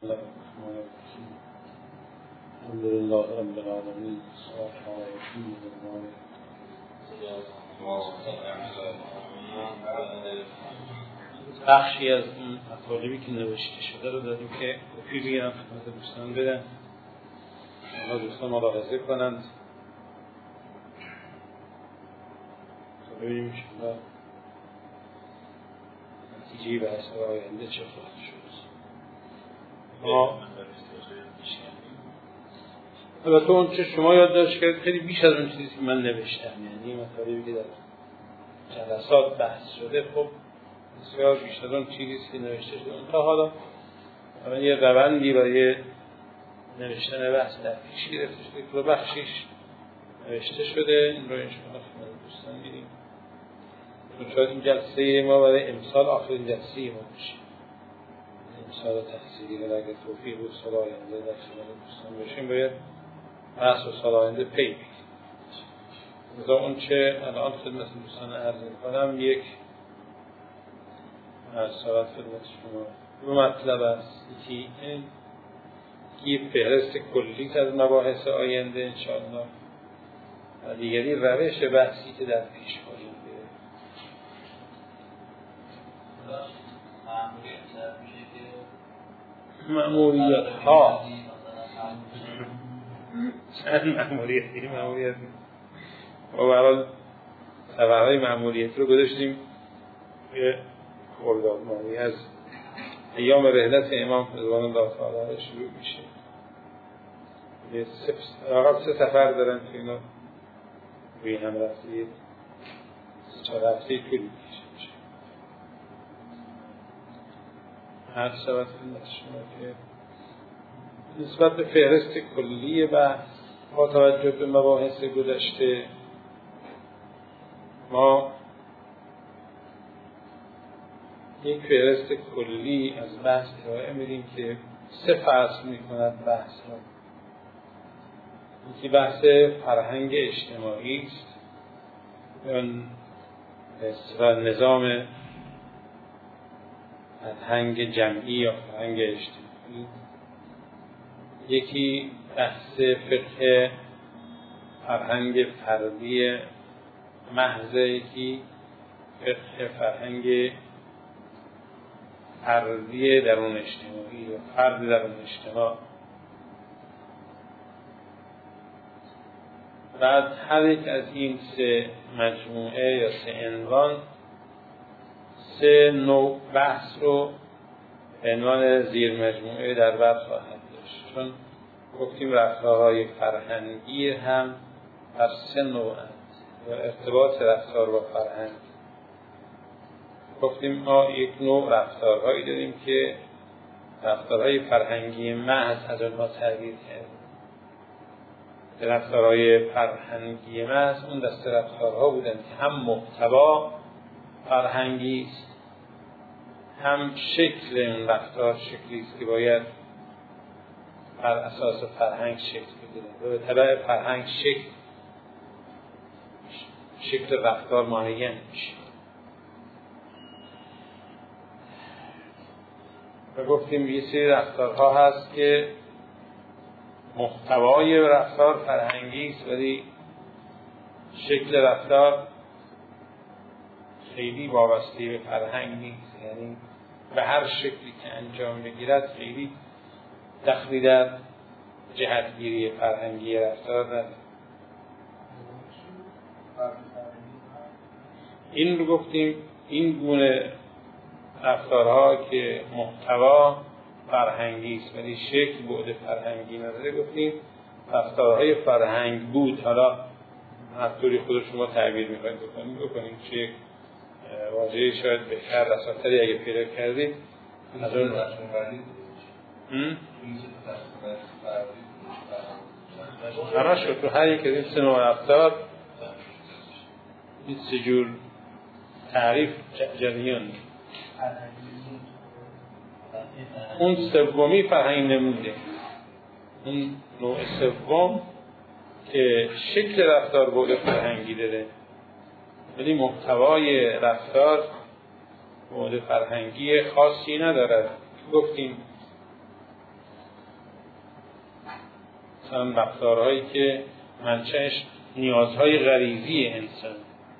الحمد لله رب العالمين والصلاة بخشی از اون مطالبی که نوشته شده رو دادیم که کپی بگیرم خدمت دوستان بدن، حالا دوستان ملاحظه کنند تا ببینیم انشاءالله نتیجه بحث آینده چه خواهد شد. البته اون چه شما یادداشت کردید خیلی بیش از اون چیزی که من نوشتم، یعنی مطالبی که در جلسات بحث شده خب بسیار بیشتر اون چیزی که نوشته شده. تا حالا یه روندی برای نوشتن بحث در پیش گرفته شده که بخشیش نوشته شده، این رو انشاءالله خدمت دوستان می‌دیم. شاید این جلسه ما برای امسال آخرین جلسه ما باشه، امسال تحصیلی، و اگر توفیق بود سال آینده در خدمت دوستان باشیم باید بحث و سال آینده پی بگیریم. مثلا اون چه الان خدمت دوستان عرض می‌کنم یک سوال خدمت شما دو مطلب است. یکی این یه فهرست کلی از مباحث آینده انشاءالله، و دیگری روش بحثی که در پیش خواهیم گرفت. مأموریت ها چند مأموریتی ما برای طبعهای مأموریت رو گذاشتیم یه خردادمانی از ایام رحلت امام رضوان الله تعالی شروع میشه. یه سه سفر دارن که اینا روی هم رفته 4 هفته طول میشه. هر شبت خدمت شما که نسبت به فهرست کلی بحث با توجه به مباحث گذشته ما یک فهرست کلی از بحث ارائه میدیم که 3 فصل میکند بحث را. یکی بحث فرهنگ اجتماعی است، یا نظام فرهنگ جمعی یا فرهنگ اجتماعی. یکی بحث فقه فرهنگ فردی محض، یکی فقه فرهنگ فردی درون اجتماعی یا فرد درون اجتماع. بعد هر یک از این 3 مجموعه یا 3 عنوان 3 نوع بحث رو به عنوان زیر مجموعه در بر خواهد داشت، چون گفتیم رفتارهای فرهنگی هم در 3 نوع هست و ارتباط رفتار با فرهنگ. گفتیم ما یک نوع رفتارهایی داریم که رفتارهای فرهنگی محض از اونها تغییر کرد. رفتارهای فرهنگی محض اون دسته رفتارها بودن که هم محتوا فرهنگی است، هم شکل این رفتار شکلی است که باید بر اساس فرهنگ شکل بگیره و به تبع فرهنگ شکل رفتار معین میشه. و گفتیم یه سری رفتارها هست که محتوای رفتار فرهنگی است ولی شکل رفتار خیلی وابسته به فرهنگ نیست، یعنی به هر شکلی که انجام بگیرد خیلی دخلی در جهتگیری فرهنگی رفتار نداره. این رو گفتیم این گونه رفتارها که محتوا فرهنگی است ولی شکل بعد فرهنگی نداره گفتیم رفتارهای فرهنگ بود. حالا هر طوری خود شما تعبیر می‌خواید بکنید چه واژه‌ای شاید بهتر رساتری اگه پیدا کردید از اون همه شد. تو هر یک از این 3 نوع رفتار این 3 جور تعریف جریان. اون سومی فرهنگ نموده، اون نوع سوم که شکل رفتار بعد فرهنگی داره ولی محتوای رفتار بعد فرهنگی خاصی نداره. گفتیم مثلا رفتارهایی که منشأش نیازهای غریزی انسان،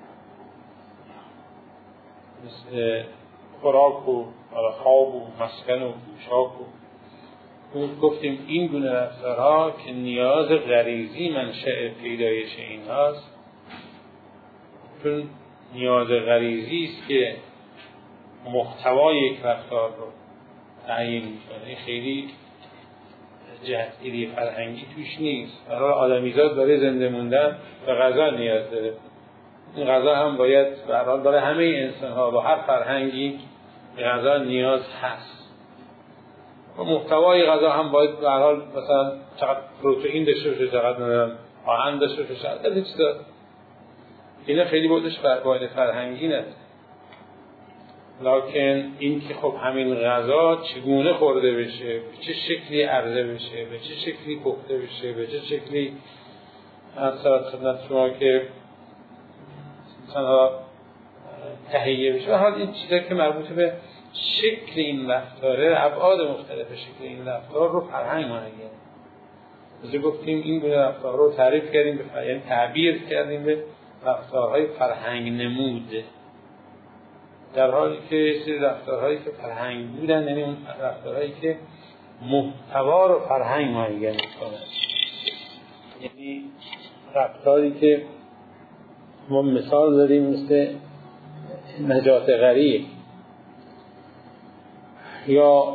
مثل خوراک و خواب و مسکن و پوشاک و گفتیم این گونه رفتارها که نیاز غریزی منشأ پیدایش اینهاست، چون نیاز غریزی است که محتوای یک رفتار رو تعیین میکنه. خیلی جهتگیری فرهنگی توش نیست. برای آدمیزاد برای زنده موندن به غذا نیاز داره. این غذا هم باید برای همه انسان‌ها با هر فرهنگی به غذا نیاز هست. و محتوای غذا هم باید به هر حال مثلا چقدر پروتئین داشته باشه، چقدر آهن داشته باشه، چقدر چیزا. اینا خیلی بودش باید فرهنگی نیست. لکن این که خب همین غذا چگونه خورده بشه، به چه شکلی عرضه بشه، به چه شکلی پخته بشه، به چه شکلی اصلا خدمت شما که مثلا تهیه بشه، و حال این چیزا که مربوط به شکل این رفتاره، ابعاد مختلف شکل این رفتار رو فرهنگ معنیه. از گفتیم این گونه رفتار رو تعریف کردیم، یعنی تعبیر کردیم به رفتارهای فرهنگ نمود، در حالی که سری رفتارهایی که فرهنگ بودن، یعنی اون رفتارهایی که محتوا رو فرهنگ معین می‌کنن. یعنی رفتاری که ما مثال داریم مثل نجات غریق، یا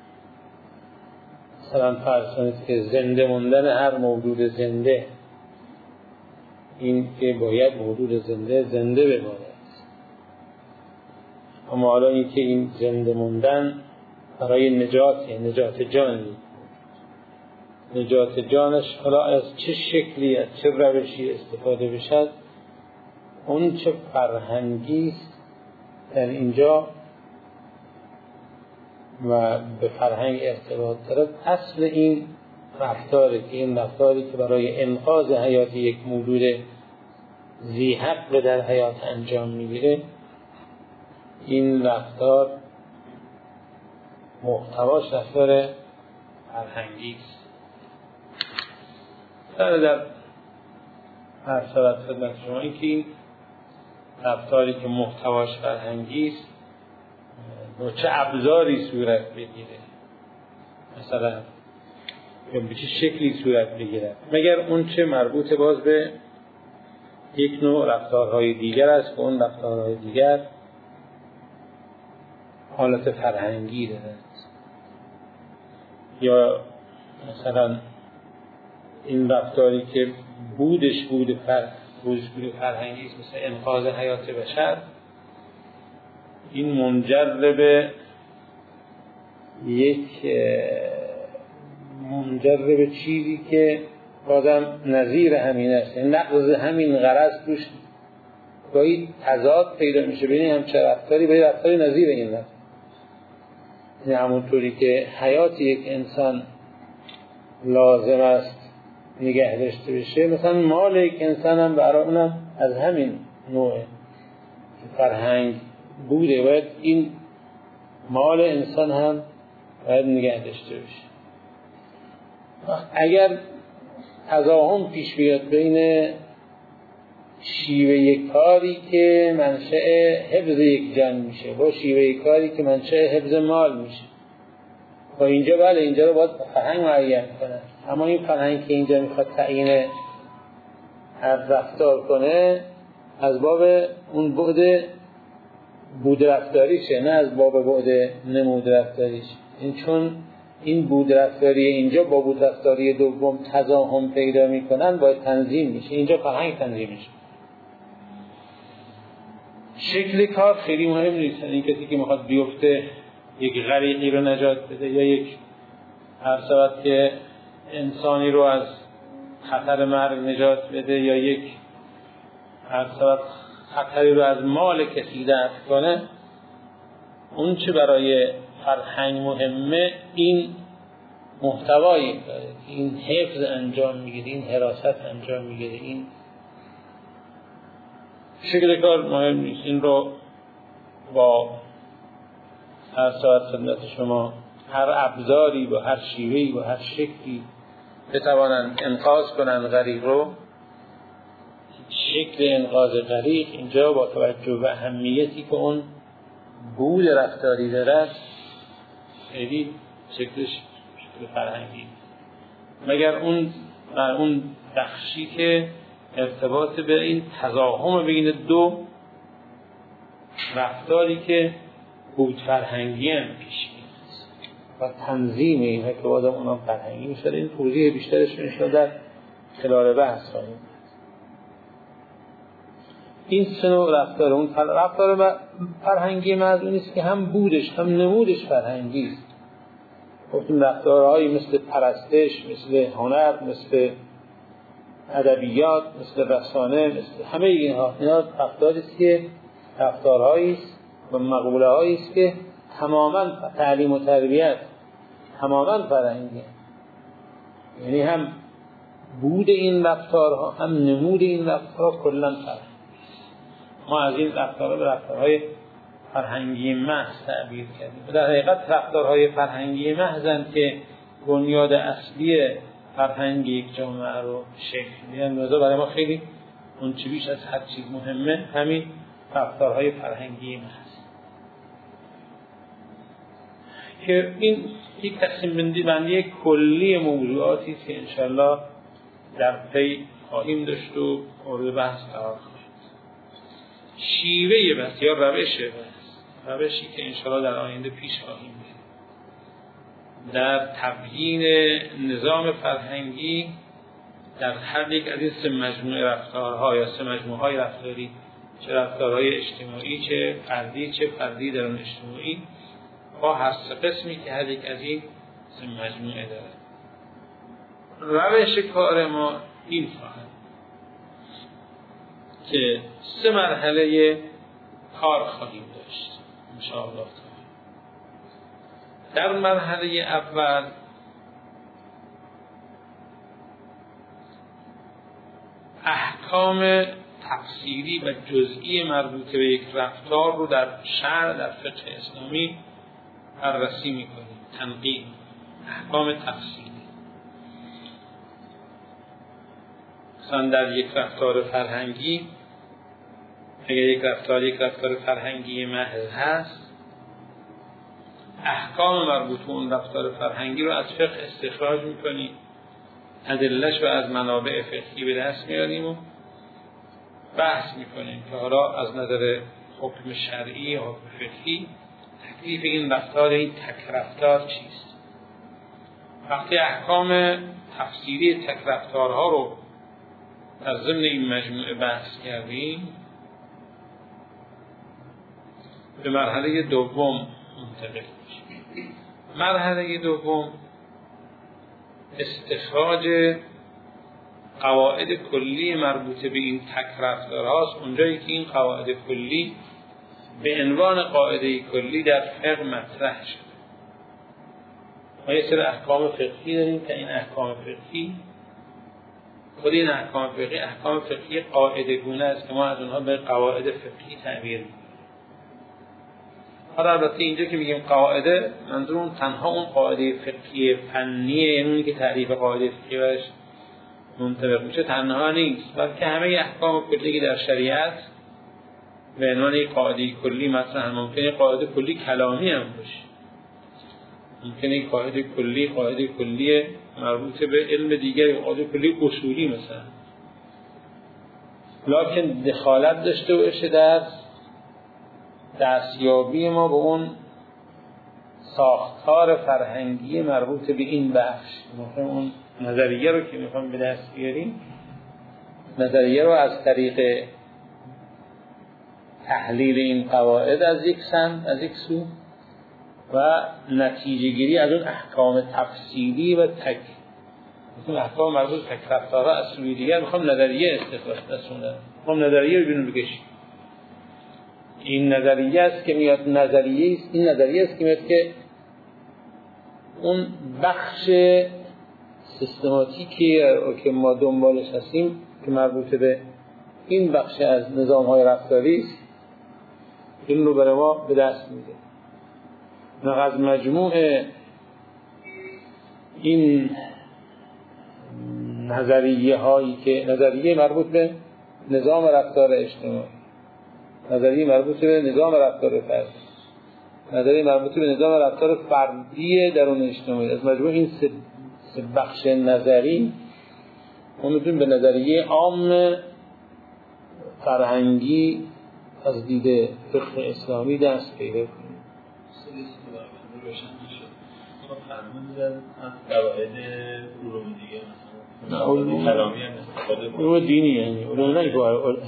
مثلا فرض کنید که زنده موندن هر موجود زنده، این که باید موجود زنده بماند. اما حالا این که این زنده موندن برای نجات جانی، نجات جانش حالا از چه شکلی، از چه روشی استفاده بشد، اون چه فرهنگی است در اینجا و به فرهنگ ارتباط دارد. اصل این رفتاری که این رفتاری که برای انقاذ حیات یک موجود ذی حق در حیات انجام میگیره، این رفتار محتواش رفتار فرهنگی است. در هر صورت خدمت شما این که این رفتاری که محتواش فرهنگی است با چه ابزاری صورت بگیره، مثلا به چه شکلی صورت بگیره، مگر اون چه مربوط باز به یک نوع رفتارهای دیگر است که اون رفتارهای دیگر حالت فرهنگی دارد. یا مثلا این رفتاری که بودش بود فرهنگی است، مثل انقاذ حیات بشر، این منجر به چیزی که بازم نظیر همین است، نقض همین غرض توش گاهی تضاد پیدا میشه بین همچه رفتاری به رفتاری نظیر این رفتار. یعنی همونطوری که حیات یک انسان لازم است نگه داشته بشه، مثلا مال یک انسان هم برای اونم از همین نوعه که فرهنگ بوده، باید این مال انسان هم باید نگه داشته بشه. اگر تضاهم پیش بیاد بین شیوه کاری که منشأ حفظ یک جان میشه با شیوه کاری که منشأ حفظ مال میشه، و اینجا بله اینجا رو باید فرهنگ معین کنه، اما این فرهنگ که اینجا میخواد تعیین هر رفتار کنه از باب اون بعد بود رفتاریشه، نه از باب بعد نمود رفتاریش. این چون این بود رفتاری اینجا با بود رفتاری دوم تضاهم پیدا میکنن، باید تنظیم میشه. اینجا فرهنگ تنظیم میشه. شکل کار خیلی مهم نیست. این کسی که میخواد بیفته یک غریقی رو نجات بده یا یک هر سبب که انسانی رو از خطر مرگ نجات بده یا یک هر سبب خطری رو از مال کسی دفع کنه، اون چه برای فرهنگ مهمه این محتوایی داره، این حفظ انجام میگیره، این حراست انجام میگیره. این شکل کار مهم نیست. این رو با هر ساعت خدمت شما هر ابزاری با هر شیوهی با هر شکلی بتوانند انقاذ کنند غریق رو. شکل انقاذ غریق اینجا با توجه به اهمیتی که اون بود رفتاری دارد خیلی شکلش شکل فرهنگی، مگر اون بخشی که ارتباط به این تضاهم بین دو رفتاری که بود فرهنگی هم پیش و تنظیم اینه که بازم اونم فرهنگی میشه. این توضیح بیشترش میشه در خلال بحث خواهیم. این سه نوع رفتار، اون رفتار فرهنگی محض نیست که هم بودش هم نمودش فرهنگی است. گفتیم رفتارهایی مثل پرستش، مثل هنر، مثل ادبیات، مثل رسانه، مثل همه اینا رفتاری است که رفتارهایی است و مقوله‌هایی است که تماما تعلیم و تربیت تماما فرهنگی، یعنی هم بود این رفتارها هم نمود این رفتارها کلا فرهنگی. ما از این رفتارها به رفتارهای فرهنگی محض تعبیر کردیم. در حقیقت رفتارهای فرهنگی محضن که بنیاد اصلی فرهنگی یک جامعه رو شکل میدن. لذا برای ما خیلی اون چه بیش از هر چیز مهمه همین رفتارهای فرهنگی محض که این یک تقسیم بندی کلی موضوعاتی است که انشالله در پی خواهیم داشت و مورد بحث قرار خواهیم. شیوه بحث یا روشی که انشالله در آینده پیش خواهیم برد در تبیین نظام فرهنگی در هر یک از این سه مجموعه رفتارها یا سه مجموعه های رفتاری، چه رفتارهای اجتماعی، چه فردی درون اجتماعی، با هر سه قسمی که هر یک از این سه مجموعه داره. روش کار ما این خواهد که سه مرحله کار خواهیم داشت انشاءالله. در مرحله اول احکام تفصیلی و جزئی مربوط به یک رفتار رو در شرع، در فقه اسلامی بررسی می‌کنیم، تنقیح احکام تفصیلی. مثلا در یک رفتار فرهنگی، اگر یک رفتار فرهنگی محض هست، احکام مربوط به اون رفتار فرهنگی رو از فقه استخراج می‌کنیم، ادله‌اش رو از منابع فقهی به دست میاریم و بحث می‌کنیم که حالا از نظر حکم شرعی یا حکم فقهی تکلیف این رفتار، این تک رفتار چیست. وقتی احکام تفصیلی تک رفتارها رو در ضمن این مجموعه بحث کردیم، به مرحله دوم منتقل میشیم. مرحله دوم استخراج قواعد کلی مربوط به این تک رفتارهاست، اونجایی که این قواعد کلی به عنوان قاعده کلی در فقه مطرح شده. ما یه سری احکام فقهی داریم که این احکام فقهی، خود این احکام فقهی قاعده گونه است که ما از اونها به قواعد فقهی تعبیر می‌کنیم. حالا البته اینجا که میگیم قاعده، منظور تنها اون قاعده فقهی فنیه، یعنی اونی که تعریف قاعده فقهی برش منطبق میشه تنها نیست، بلکه همه احکام کلی که در شریعت به عنوان یک قاعده کلی مثلا ممکنه قاعده کلی کلامی هم باشه، ممکنه یک قاعده کلی مربوط به علم دیگری، قاعده کلی اصولی مثلا، لکن دخالت داشته باشه در دستیابی ما به اون ساختار فرهنگی مربوط به این بخش. مثلا اون نظریه رو که میخوام به دست بیاریم، نظریه رو از طریق تحلیل این قواعد از یک سو و نتیجه گیری از اون احکام تفصیلی و مثل احکام مربوط به تک رفتارها از سوی دیگر میخوام نظریه استخراج کنم، میخوام نظریه رو بینون بکشیم. این نظریه است که میاد که اون بخش سیستماتیکی که ما دنبالش هستیم که مربوط به این بخش از نظام‌های رفتاری است، این رو برای ما به دست میده. از مجموع این نظریه هایی که نظریه مربوط به نظام رفتار اجتماعی، نظریه مربوط به نظام رفتار فردی، نظریه مربوط به نظام رفتار فردی درون اجتماعی، از مجموع این سه بخش نظری ما میتونیم به نظریه عام فرهنگی از دید فقه اسلامی دست پیدا کنیم. فرمودن از قواعد علوم دیگه مثلا کلامی هم استفاده کنیم، علوم دینی یعنی علوم نه مثلا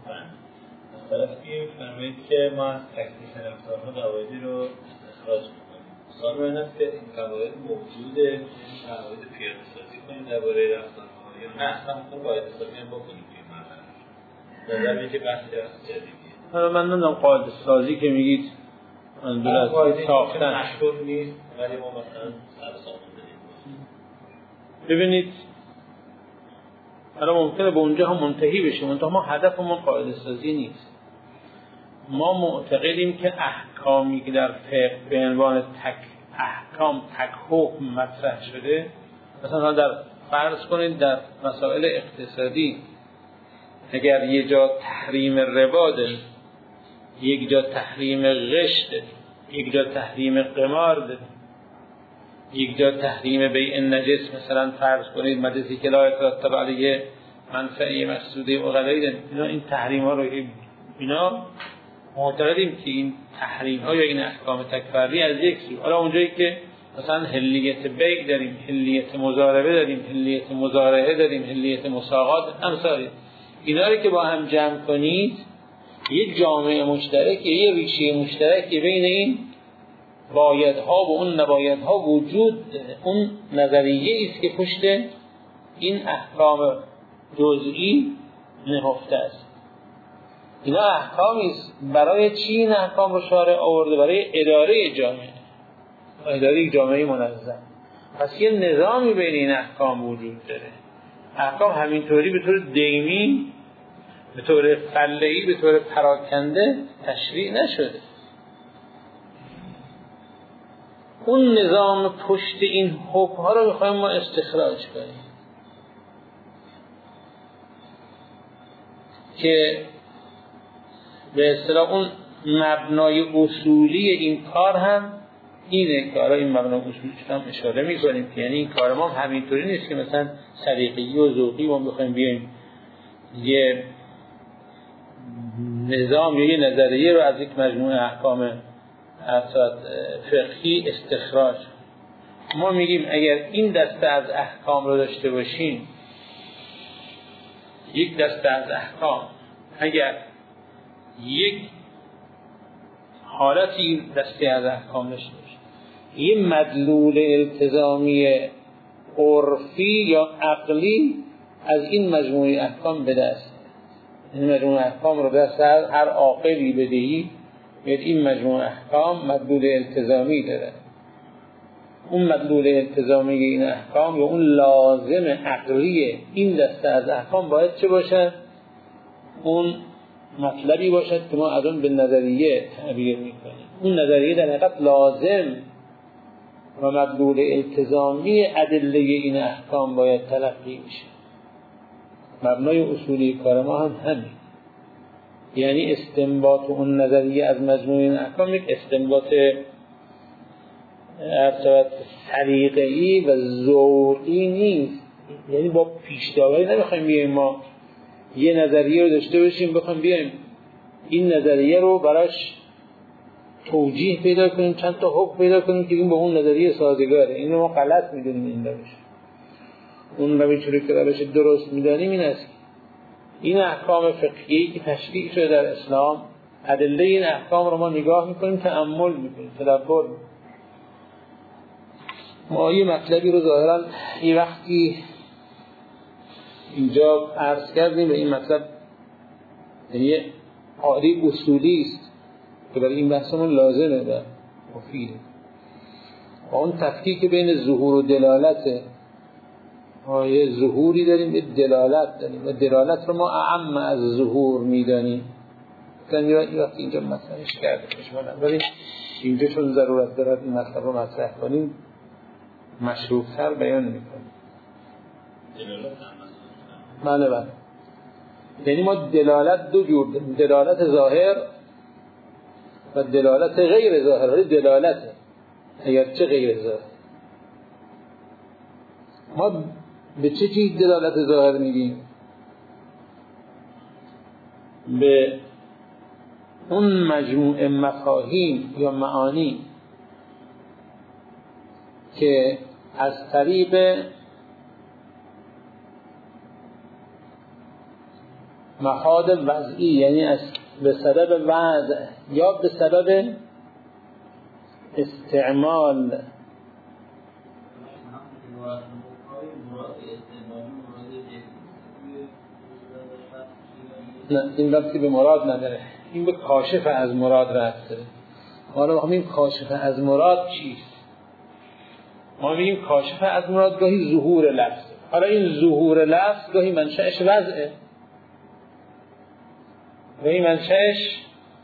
فرمودید که ما از تکلیف رفتارها قواعدی رو استخراج میکنیم. سوال این است که این قواعد موجوده، این قواعد پیاده سازی کنیم درباره رفتارها یا نه اصلا قواعد سازی هم بکنیم توی مرحله نظر میگه بحثی از جدیدیه. حالا من نمیدونم قاعده سازی که میگید منظور از ساختن مشهور نیست ولی ما مثلا سر ساخته داریم. ببینید حالا ممکنه به اونجا هم منتهی بشیم، منتها ما هدفمون قاعده سازی نیست. ما معتقدیم که احکامی که در فقه به عنوان تک احکام تک حکم مطرح شده، مثلا در فرض کنید در مسائل اقتصادی اگر یک جا تحریم ربا ده، یک جا تحریم غش ده، یک جا تحریم قمار ده، یک جا تحریم بیع نجس، مثلا فرض کنید مجلسی که لا یترتب علیه منفعه مقصوده عقلایی ده، این تحریم ها رو اینا معتقدیم که این تحریم ها یا این احکام تکفری از یک سو، حالا اونجایی که مثلا حلیت بیع داریم، حلیت مضاربه داریم، حلیت مزارعه داریم، حلیت مساقات، امثال اینا رو که با هم جمع کنید یک جامعه مشترک، یک ریشه مشترکی بین این بایدها و اون نبایدها وجود داره. اون نظریه است که پشت این احکام جزئی نهفته است. اینا احکامی است. برای چی این احکام رو شارع آورده؟ برای اداره جامعه، اداره جامعه منظم. پس یه نظامی بین این احکام وجود داره. احکام همینطوری به طور دیمی، به طور فله‌ای، به طور پراکنده تشریع نشده. اون نظام پشت این حکم ها رو میخوایم ما استخراج کنیم که به اصطلاح اون مبنای اصولی این کار هم اینه. کارا این مبنای اصولی هم اشاره میکنیم که یعنی این کار ما همینطوری نیست که مثلا سلیقه‌ای و ذوقی ما بخوایم بیایم یه نظام یا یه نظریه رو از یک مجموعه احکام فقهی استخراج. ما میگیم اگر این دسته از احکام رو داشته باشیم، یک دسته از احکام اگر یک حالتی دسته از احکام داشته باشه، یه مدلول التزامی عرفی یا عقلی از این مجموعه احکام به دست، این مجموعه احکام رو دست هر عاقلی بدهی، این مجموعه احکام مدلول التزامی داره. اون مدلول التزامی این احکام یا اون لازم عقلی این دسته از احکام باید چه باشد؟ اون مطلبی باشد که ما از اون به نظریه تعبیر میکنیم. اون نظریه در حقیقت لازم و مدلول التزامی ادله این احکام باید تلقی بشه. مبنای اصولی کار ما هم همین، یعنی استنباط اون نظریه از مجموعه این احکام یک استنباط سلیقه‌ای و ذوقی نیست. یعنی با پیش‌داوری نمیخوایم بیایم ما یه نظریه رو داشته باشیم بخوایم بیایم این نظریه رو براش توجیه پیدا کنیم، چند تا حکم پیدا کنیم که این با اون نظریه سازگاره. اینو ما غلط میدونیم. این روش، اون روشی که روش درست میدانیم این است. این احکام فقهی که تشریع شده در اسلام، ادله این احکام رو ما نگاه میکنیم، تأمل میکنیم، تدبر میکنیم. ما یه مطلبی رو ظاهرا یه وقتی اینجا عرض کردیم و این مطلب یه قاعده اصولی است که برای این بحثمون لازمه و مفیده. و اون تفکیک بین ظهور و دلالته. ما یه ظهوری داریم، یه دلالت داریم و دلالت رو ما اعم از ظهور میدانیم. یه وقتی اینجا مطرحش کرده ولی اینجا چون ضرورت دارد این مطلب رو مطرح کنیم مشروط‌تر بیان میکنیم. بله بله. یعنی ما دلالت دو جور، دلالت ظاهر و دلالت غیر ظاهر. ولی دلالته اگر چه غیر ظاهر، ما به چه چیز دلالت ظاهر میگیم؟ به اون مجموعه مفاهیم یا معانی که از طریق مفاد وضعی، یعنی از به سبب وضع یا به سبب استعمال، نه این ربطی به مراد نداره، این به کاشف از مراد ربط داره. حالا ما میگیم کاشف از مراد چیست؟ ما میگیم کاشف از مراد گاهی ظهور لفظ. حالا این ظهور لفظ گاهی منشأش وضعه، گاهی منشأش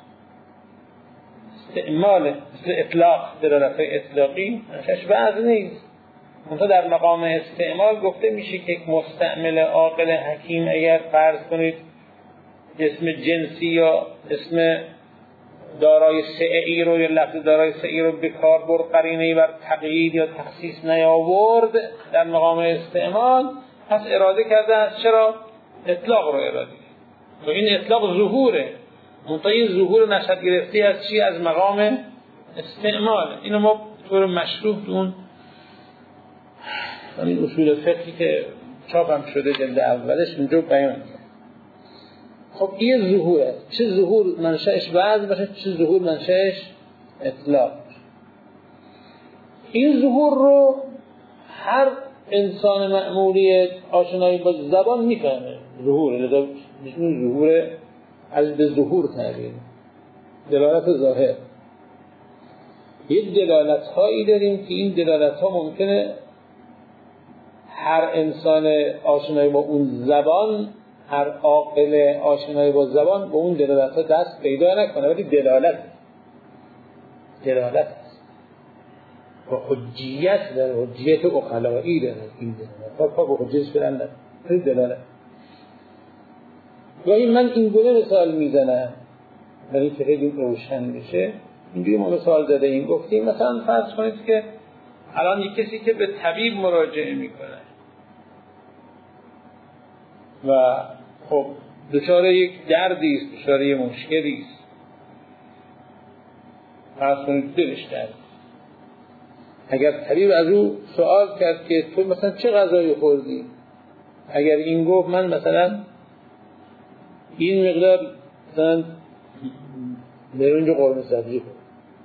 استعماله، مثل اطلاق، دلالت اطلاقی منشأش وضع نیست. منتها در مقام استعمال گفته میشه که یک مستعمل عاقل حکیم اگر فرض کنید اسم جنسی یا اسم دارای سعی رو یا لفظ دارای سعی رو به کار برد، قرینه‌ای بر تقیید یا تخصیص نیاورد در مقام استعمال، پس اراده کرده است چرا؟ اطلاق رو اراده کرد. و این اطلاق ظهوره، منتها این ظهور نشأت گرفته از چی؟ از مقام استعمال. اینو ما طور مشروح اون همین اصول فقهی که چاپ هم شده جلد اولش اونجا بیان کرد. خب این ظهوره، چه ظهور منشأش وضع باشه، چه ظهور منشأش اطلاق. این ظهور رو هر انسان معمولی آشنایی با زبان میفهمه. ظهور لذا میشون ظهور از به ظهور تعبیر، دلالت ظاهر. یک دلالت هایی داریم که این دلالت ها ممکنه هر انسان آشنایی با اون زبان، هر عاقل آشنایی با زبان با اون دلالت ها دست پیدا نکنه، ولی دلالت است و حجیت داره، حجیت عقلایی داره. این دلالت ها با حجیت شدن داره، دلالت. گاهی من این گونه مثال میزنم برای که خیلی روشن بشه. اینجوری ما مثال زده این گفتیم مثلا فرض کنید که الان یک کسی که به طبیب مراجعه میکنه و خب دچار یک دردی است، دچار یک مشکلی است، فرض کنید دلش درد. اگر طبیب از او سوال کرد که تو مثلا چه غذایی خوردی، اگر این گفت من مثلا این مقدار مثلا برنج قرمه سبزی خوردم،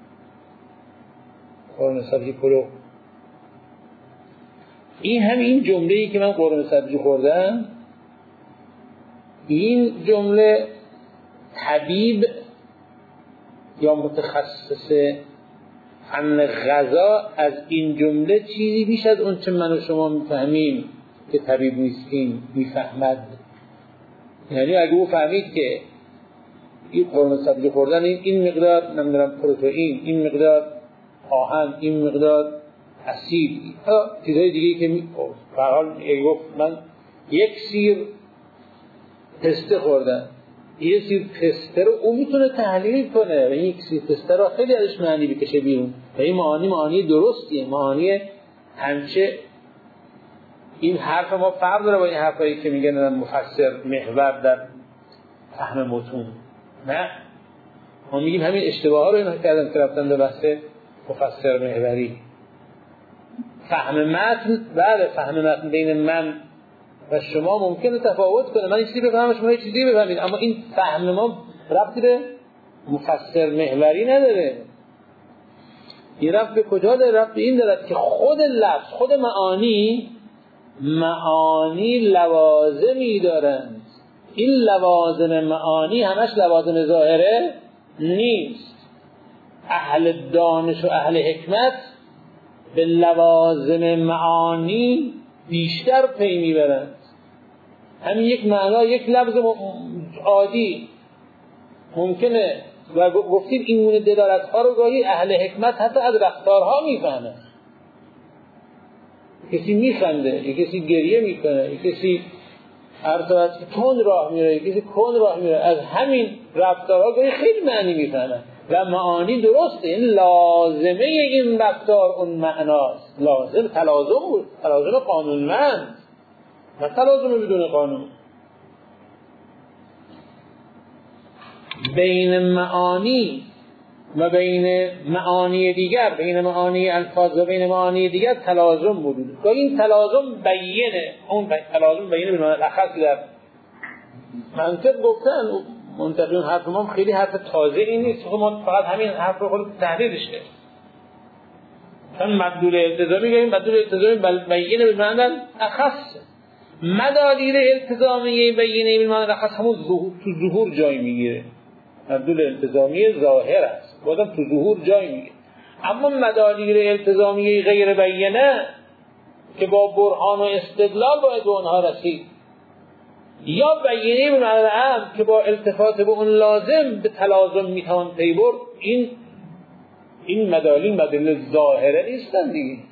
قرمه سبزی پلو، این همین جمله‌ای که من قرمه سبزی خوردم، این جمله طبیب یا متخصص فن غذا از این جمله چیزی بیش از اون چه من و شما میفهمیم که طبیب نیستیم میفهمد. یعنی اگه او فهمید که این قرمه سبزی خوردن این مقدار نمیدونم پروتئین، این مقدار آهن، این مقدار اسید، چیزهای دیگه که به هر حال گفت من یک سیر پسته خوردم، یه سیر پسته رو اون میتونه تحلیل کنه و یک سیر پسته رو خیلی ازش معنی بکشه بیرون و این معانی درستیه، معانی همچه. این حرف ما فرق داره با این حرفایی که میگن مفسر محور در فهم متون. نه، ما میگیم همین اشتباه ها رو اینا کردن که رفتن به بحث مفسر محوری. فهم متن، بله فهم متن بین من و شما ممکنه تفاوت کنه، من این چیزی بفهمم شما این چیزی بفهمید، اما این فهم ما ربطی به مفسر محوری نداره. این ربط به کجا داره؟ ربط به این داره که خود لفظ، خود معانی لوازمی دارند. این لوازم معانی همش لوازم ظاهره نیست. اهل دانش و اهل حکمت به لوازم معانی بیشتر پی میبرند. همین یک معنا، یک لفظ عادی ممکنه و گفتیم این گونه دلالت ها رو گاهی اهل حکمت حتی از رفتارها میفهمند. کسی میخنده، یک کسی گریه میکنه، یک کسی ارتباط تند راه میره، یک کسی کند راه میره. از همین رفتارها گاهی خیلی معنی میفهمن و معانی درسته. این لازمه این رفتار اون معناست. لازم تلازم بود، تلازم قانونمند، نه تلازم بدون قانون. بین معانی و بین معانی دیگر، بین معانی الفاظ و بین معانی دیگر تلازم بود. گاهی این تلازم بینه، اون تلازم بینه به معنی اخص در منطق گفتن. منطقیون حرف ما خیلی حرف تازه این نیست، ما فقط همین حرف رو خود تحریرش کرد. چون مدلول التزامی گفتیم، مدلول التزامی بینه به معنی اخص. مدالیل التزامی بینه به معنی اخص همون تو ظهور جای میگیره. مدلول التزامی ظاهر است، بازم تو ظهور جای میگیره. اما مدالیل التزامی غیر بینه که با برهان و استدلال باید به اونها رسید، یا بینه به معنی عام که با التفات به اون لازم به تلازم میتوان پی برد، این مدالیل مدالیل ظاهره نیستن دیگه.